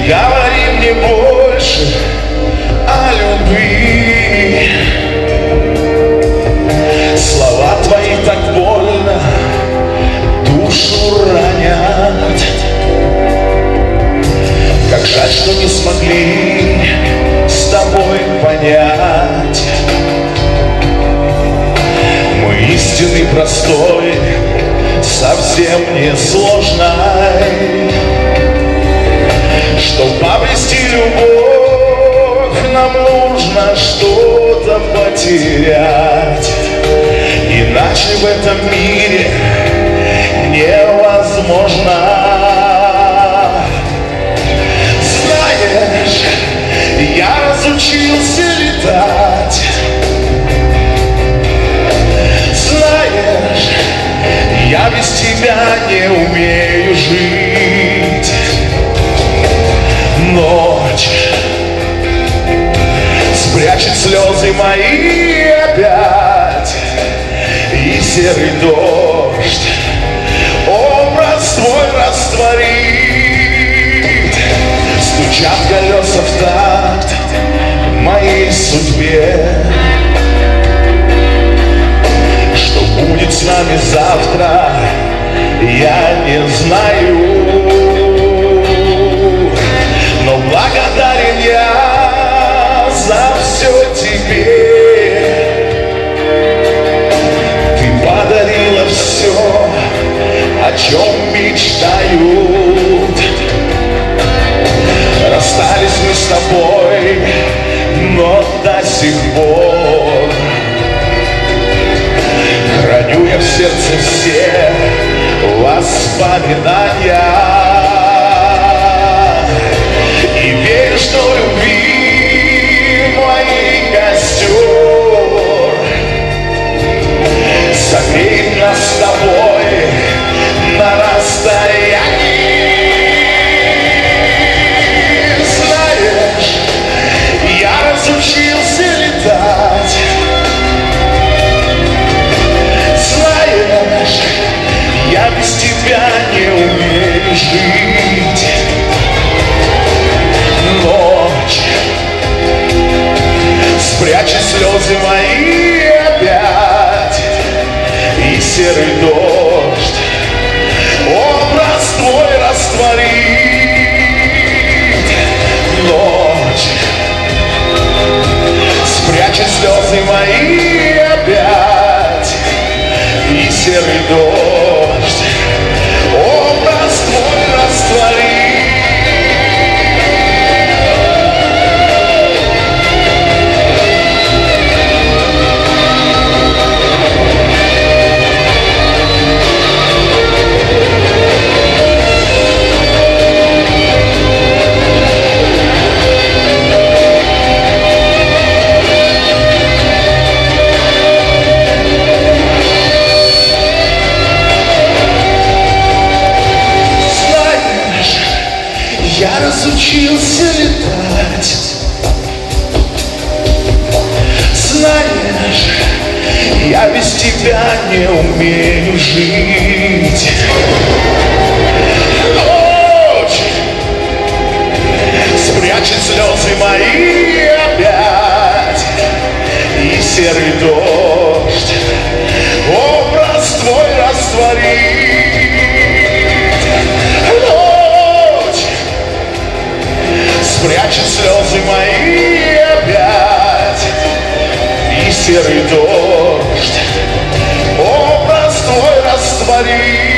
говори мне больше о любви. Слова твои так больно душу ранят. Как жаль, что не смогли с тобой понять мой истинный простой, совсем не сложной. Чтоб обрести любовь, нам нужно что-то потерять, иначе в этом мире невозможно. Знаешь, я разучился летать. Знаешь, я без тебя не умею жить. Ночь спрячет слезы мои опять, и серый дождь образ твой растворит. Стучат колеса в такт моей судьбе. Что будет с нами завтра, я не знаю, но благодарен я за все тебе. Ты подарила все, о чем мечтают. Расстались мы с тобой, но до сих пор храню я в сердце все воспоминания. И верю, что любви мой костер согреет нас с тобой на расстоянии. Знаешь, я разучился летать. Знаешь, я без тебя не умею жить. Ночь спрячет слезы мои опять, и серый дождь образ твой растворит. Ночь спрячет слезы мои опять, и серый дождь образ твой растворит. Я разучился летать. Знаешь, я без тебя не умею жить. Ночь спрячет слезы мои опять, и серый дождь образ твой растворит. Спрячет слезы мои опять, и серый дождь образ твой растворит.